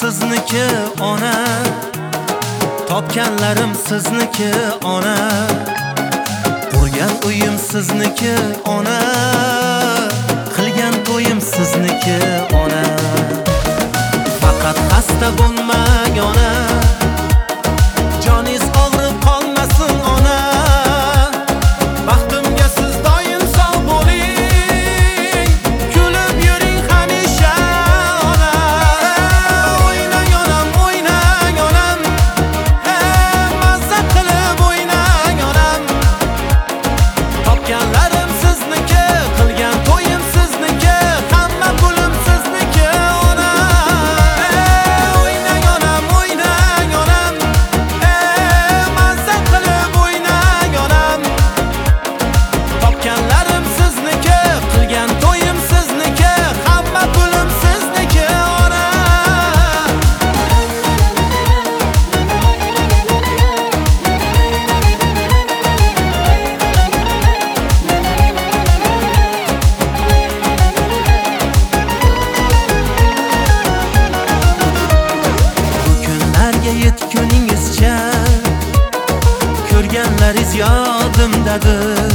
sizniki ona, topganlarim sizniki ona, qurgan uyim sizniki ona, qilgan to'yim sizniki ona. Faqat xasta bo'lmang ona, joningiz og'rib qolmasin ona. Baxtimga siz doim sog' bo'ling, kulib yuring hamisha ona. O'ynang onam, o'ynang onam, mazza qilib o'ynang onam. Topganlarim sizniki, qilgan to'yim sizniki, hamma pulim sizniki ona. O'ynang onam, o'ynang onam, mazza qilib o'ynang onam. Topganlarim sizniki, qilgan to'yim sizniki, hamma pulim sizniki ona. Bu kunlarga yetguningizcha ko'rganlaringiz yodimdadir.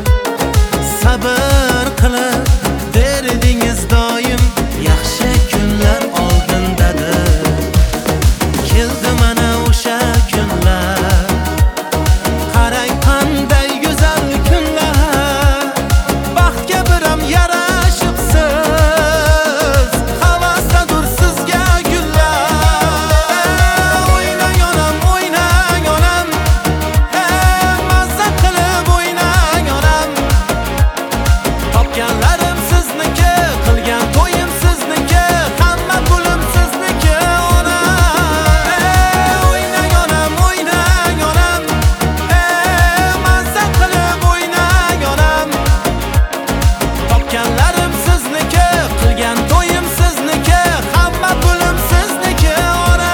Sabr qilib berdingiz doim, yaxshi kunlar oldindadir. Keldi mana o'sha kunlar, qarang qanday go'zal kunlar. Baxtga biram yarashibsiz, havasdadir sizga gullar. O'ynang onam, o'ynang onam, mazza qilib o'ynang onam. Topganlarim sizniki, qilgan to'yim sizniki, hamma pulim sizniki ona. O'ynang onam, o'ynang onam, mazza qilib o'ynang onam. Topganlarim sizniki, qilgan to'yim sizniki, hamma pulim sizniki ona.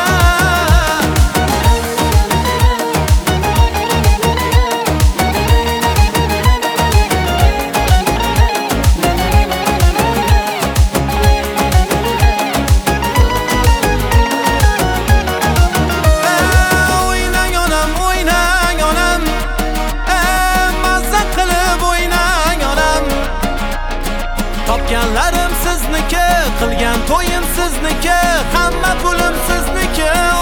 O'ynang onam, o'ynang onam, mazza qilib o'ynang onam. Topganlarim sizniki, qilgan to'yim sizniki, hamma pulim sizniki